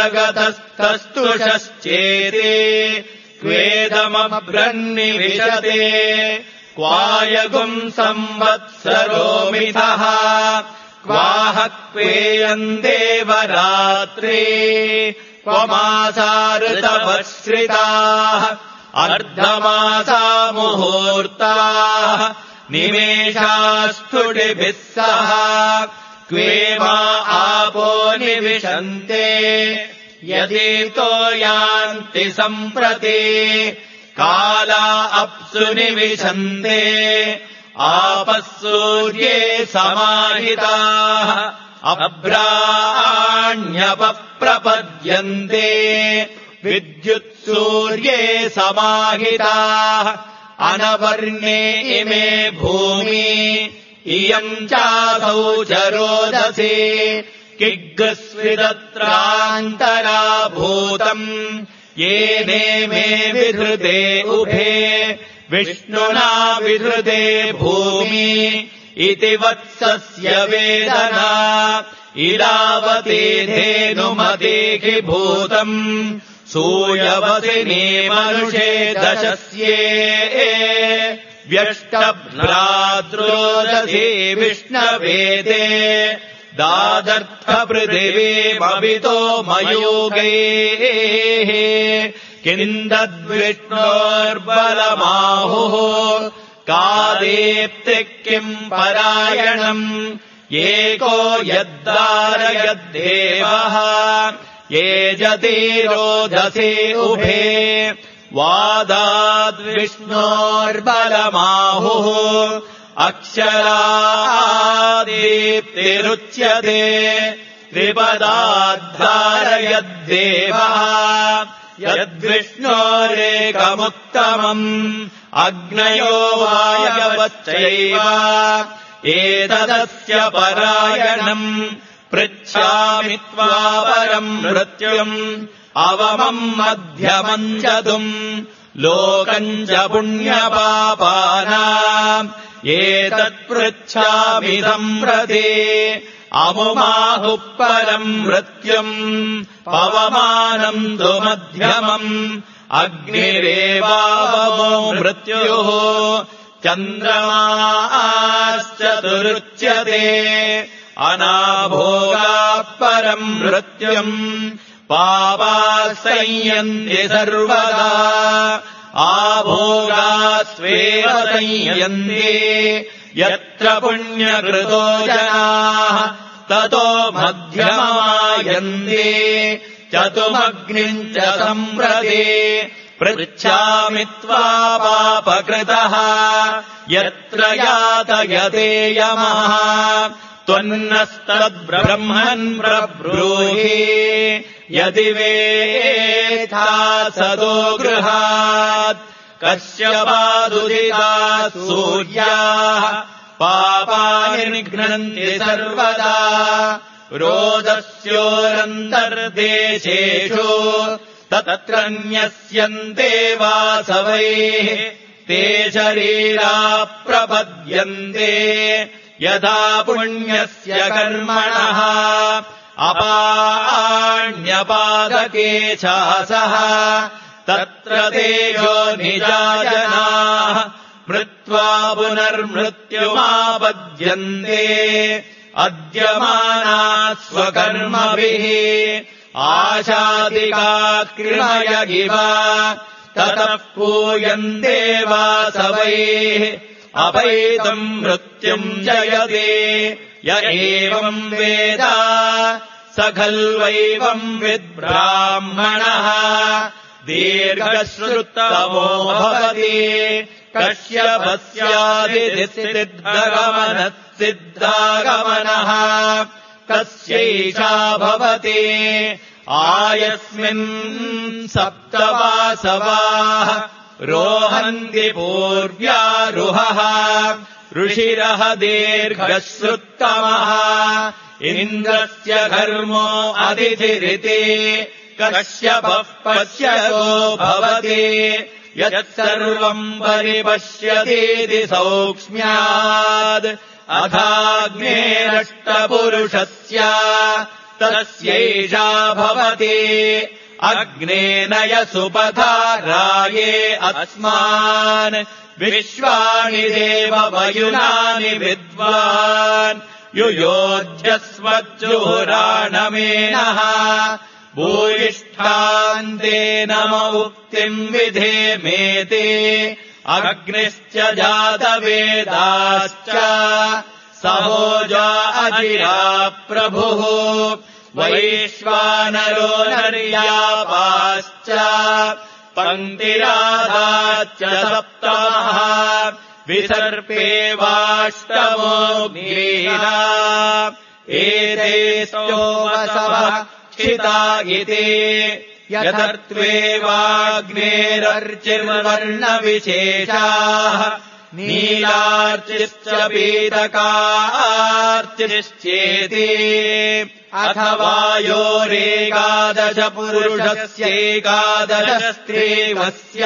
जगतस्तस्तुषश्चेते क्वेदमभ्रन्निविशते क्वायगुम् संवत्सरो मिथः क्वाह क्वेयम् देवरात्रे क्वमासा ऋतवश्रिताः अर्धमासा मुहूर्ताः निमेषास्तुटिभिः सह क्वेमा आपो निविशन्ते यदीतो यान्ति सम्प्रति काला अप्सु निविशन्ते आपः सूर्ये समाहिताः अभ्राण्यपः प्रपद्यन्ते विद्युत्सूर्ये समाहिताः अनवर्णे इमे भूमि इयम् चासौ च रोदसी किग्स्विदत्रान्तरा भूतम् येनेमे विधृते उभे विष्णुना विधृते भूमि इति वत्सस्य वेदना इरावती धेनुमतीहि भूतम् सूयवसिनी मनुषे दशस्ये व्यष्टभ्राद्रोदधी विष्णवेदे दादर्थपृथिवीमभितो मयूगैः किन्दद्विष्णोर्बलमाहुः कादेप्तिः किम् परायणम् एको यद्दारयद्देवः ये जतिरोधसे उभे वादाद्विष्णोर्बलमाहुः अक्षरादीप्तिरुच्यते त्रिपदाद्धारयद्देवः यद्विष्णोरेकमुत्तमम् अग्नयो वायवश्चैव एतदस्य परायणम् पृच्छामि त्वापरम् मृत्युम् अवमम् मध्यमम् च तुम् लोकम् च पुण्यपापानाम् एतत्पृच्छामि सम्प्रति अमुमाहुः परम् मृत्युम् पवमानम् तु मध्यमम् अग्निरेवावमो मृत्युः चन्द्रमाश्चतुरुच्यते अनाभोगाः परम् मृत्युम् पापाः संयन्ति सर्वदा आभोगास्वेव संयन्ति यत्र पुण्यकृतो जनाः ततो मध्यमायन्ते चतुमग्निम् च सम्प्रति पृच्छामि त्वा पापकृतः यत्र यातयते यमः त्वन्नस्तद्ब्रह्मन् प्रब्रूहि यदि वेत्था सदो गृहात् कश्यपादुदिताः सूर्याः पापानि निघ्नन्ति सर्वदा रोदस्योरन्तर्देशेषु तत्र न्यस्यन्ते वासवैः ते शरीरा प्रपद्यन्ते यथा पुण्यस्य कर्मणः अपाण्यपादके चासः तत्र तेजो निजाजनाः मृत्वा पुनर्मृत्युमापद्यन्ते अद्यमानाः स्वकर्मभिः आशादिका कृणय इव ततः पूयन्ते वासवैः अपैतम् मृत्युम् जयते य एवम् वेद स खल्वैवम् विद्ब्राह्मणः दीर्घश्रुतमो भवति कश्यपस्यादिसिद्धागमनः सिद्धागमनः कस्यैषा भवति आयस्मिन् सप्तवासवाः रोहन्ति पूर्व्यारुहः ऋषिरः दीर्घश्रुत्तमः इन्द्रस्य घर्मो अतिथिरिति कश्यपः पश्यतो भवति यत्सर्वम् परिपश्यतीति सौक्ष्म्याद् अथाग्नेरष्टपुरुषस्य तस्यैषा भवति अग्नेन यसुपथा राये अस्मान् विश्वाणि देववयुनानि विद्वान् युयोध्यस्वज्जुहुराणमेनः भूयिष्ठान्ते नम उक्तिम् विधेमेते अग्निश्च जातवेदाश्च सहोजा अजिरा प्रभुः वैश्वानरो नर्यापाश्च पङ्क्तिराधाश्च सप्तमः विसर्पेवाष्टमोऽग्नीरा एते सोमसवः क्षिता इति यथर्त्वेवाग्नेरर्चिर्वर्णविशेषाः नीलार्चिश्च पीतकार्चिश्चेति अथवा योरेकादश पुरुषस्यैकादश स्त्रीवस्य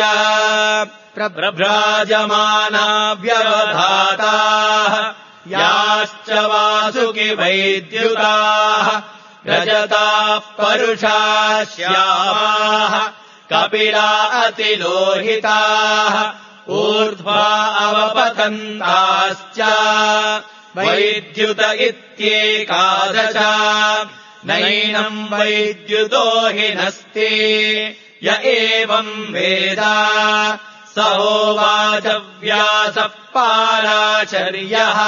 प्रभ्राजमाना व्यवधाताः याश्च वासुकि वैद्युताः रजताः परुषा श्यामाः कपिला अतिलोहिताः ऊर्ध्वा अवपतन्ताश्च वैद्युत इत्येकादश नैनम् वैद्युतो हि नस्ति य एवम् वेद स होवाच व्यासः पाराचर्यः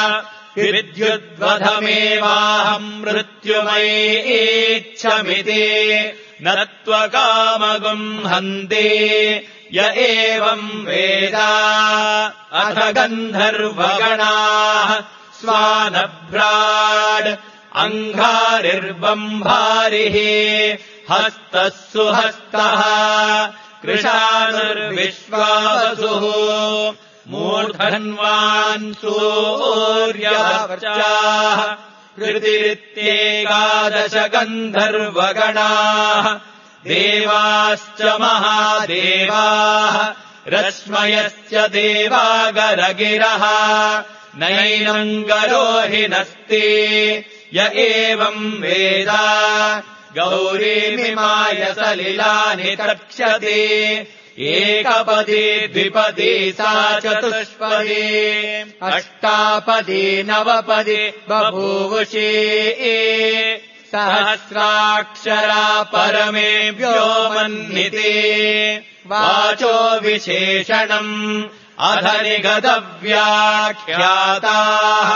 विद्युद्वधमेवाहम् मृत्युमयीच्छमिति न त्वकामगुम् हन्ति य एवम् वेद अथ गन्धर्वगणाः स्वानभ्राड् अङ्घारिर्बम्भारिः हस्तः सुहस्तः कृशानुर्विश्वावसुः मूर्धन्वान् सूर्यवर्चाः कृतिरित्येकादश गन्धर्वगणाः देवाश्च महादेवाः रश्मयश्च देवागरगिरः नैनम् गरोहिणस्ति य एवम् वेद गौरीमिमाय सलिलानि तर्क्ष्यति एकपदी द्विपदी सा चतुष्पदी अष्टापदी नवपदी बभूवुषी सहस्राक्षरा परमे व्योमन्निति वाचो विशेषणम् अधनिगतव्याख्याताः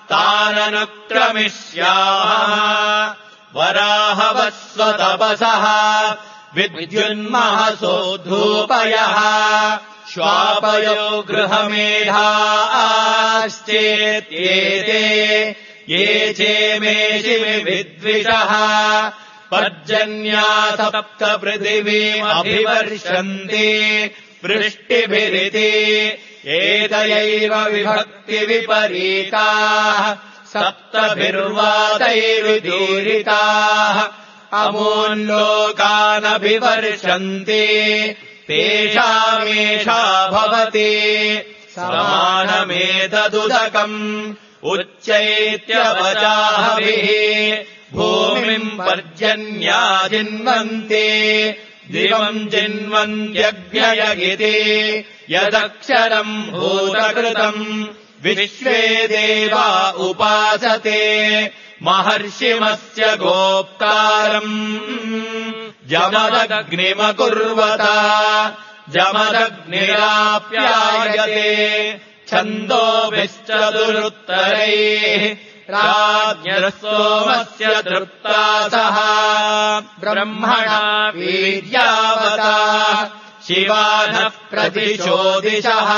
ताननुक्रमिष्यामः वराहवस्वतपसः विद्युन्महसो धूपयः श्वापयो गृहमेधाश्चेत्येते ये चेमेशिमि विद्विषः पर्जन्या सप्त पृथिवीमभिवर्षन्ति वृष्टिभिरिति एतयैव विभक्तिविपरीताः सप्तभिर्वातैरुदीरिताः अमूल्लोकानभिवर्षन्ति तेषामेषा भवति समानमेतदुदकम् उच्चैत्यवचाभिः भूमिम् पर्जन्या जिन्वन्ति दिवम् जिन्वन्त्यव्ययगिति यदक्षरम् भूतकृतम् विश्वे देवा उपासते महर्षिमस्य गोप्तारम् जमदग्निमकुर्वत जमदग्निराप्यायते छन्दोभिश्चतुरुत्तरैः राज्ञः सोमस्य तृप्तासः ब्रह्मणा वीर्यावता शिवानः प्रतिशोदिशः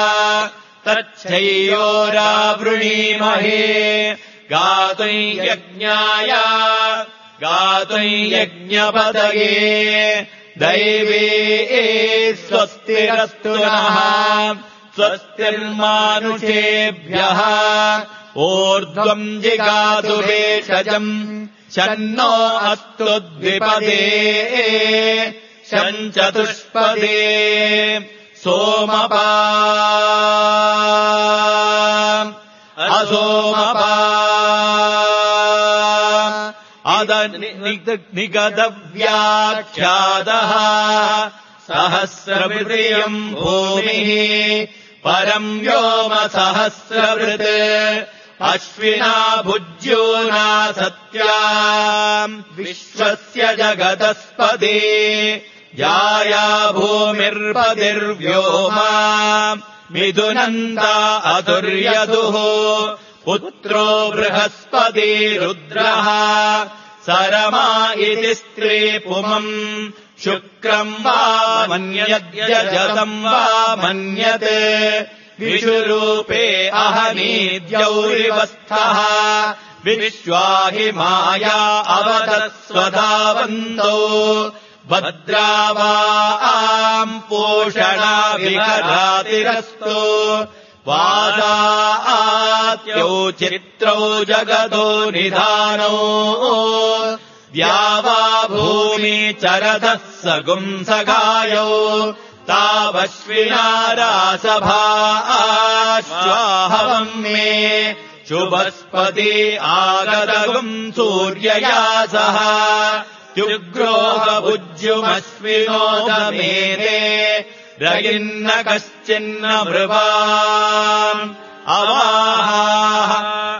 तच्छैयोरावृणीमहे गातुम् यज्ञाय गातुम् यज्ञपदये दैवे स्वस्तिरस्तु नः स्वस्तिर्मानुषेभ्यः ऊर्ध्वम् जिगातु भेषजम् शन्नो अस्तु द्विपदे शञ्चतुष्पदे सोमपा असोमपा अदनिगतव्याख्यातः सहस्रवृतियम् भूमिः परम् व्योम सहस्रवृत् अश्विना भुज्योना सत्या विश्वस्य जगतस्पदे जाया भूमिर्पतिर्व्योमा मिथुनन्ता अतुर्यदुः पुत्रो बृहस्पति रुद्रः सरमा इति स्त्री पुमम् शुक्रम् वा मन्यद्यजतम् वा मन्यत् विषुरूपे अहनीद्यौरिवस्थः विश्वा हि माया अवतस्वधावन्तौ भद्रा वा आम् पोषणा विकरातिरस्तु वादा आत्यौ चित्रौ जगतो निधानौ द्यावा भूमि चरतः सगुंसगायौ तावश्विना रासभा आश्वाहवम् मे शुभस्पति आगतगुम् सूर्ययासः त्युग्रोहभुज्युमश्विनोदमेते रयिन्न कश्चिन्न भृवाम् अवाहाः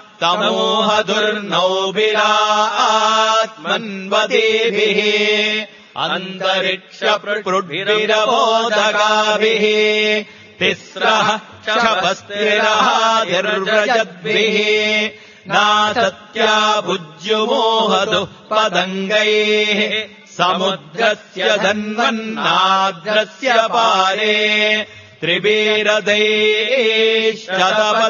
तमोहदुर्नौभिरात्मन्वतीभिः अन्तरिक्षप्रृढिरबोधकाभिः तिस्रः क्षपस्तिरहादिर्व्रजद्भिः नासत्या भुज्युमोहतु पदङ्गैः समुद्रस्य धन्वन्नाद्रस्य पारे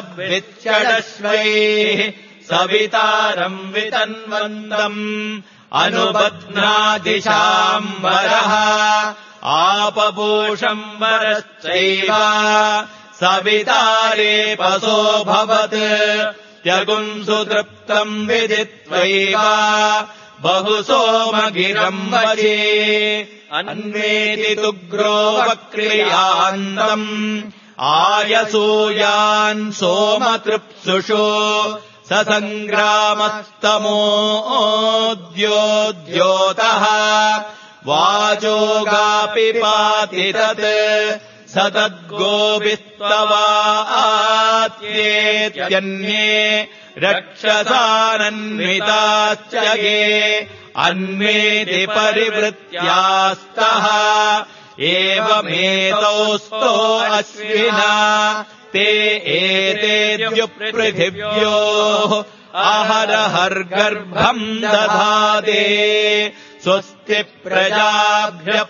त्रिभिरदैश्चतवद्भिश्चडश्वैः सवितारम् वितन्वन्तम् अनुबध्नादिशाम्बरः आपपूषम्बरश्चैव सवितारेपसो भवत् त्यगुंसु तृप्तम् विदित्वैव बहु सोमगिरम् वजे अन्वेति तुग्रो वक्रियान्तम् आयसूयान् सोमतृप्सुषो ससङ्ग्रामस्तमोऽद्योद्योतः वाचोगापि पाति तत् स तद्गोभिस्तवात्येत्यन्ये रक्षसानन्विताश्च ये अन्वेति परिवृत्यास्तः एवमेतौ स्तो अश्विना ते एतेद्युपृथिव्योः अहरहर्गर्भम् दधाते स्वस्ति प्रजाभ्यः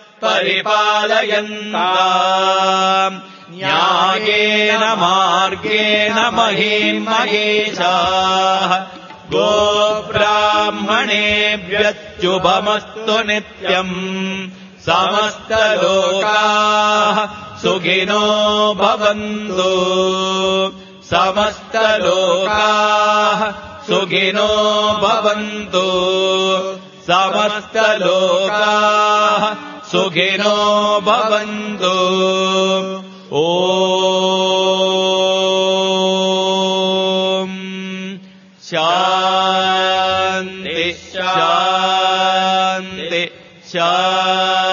परिपालयन्ताम् न्यायेन मार्गेण महीम् महेशाः गोब्राह्मणेभ्यश्चुभमस्तु नित्यम् समस्तलोकाः सुखिनो भवन्तु समस्तलोकाः सुखिनो भवन्तु समस्तलोकाः सुखिनो भवन्तु ॐ शान्ति शान्ति शान्ति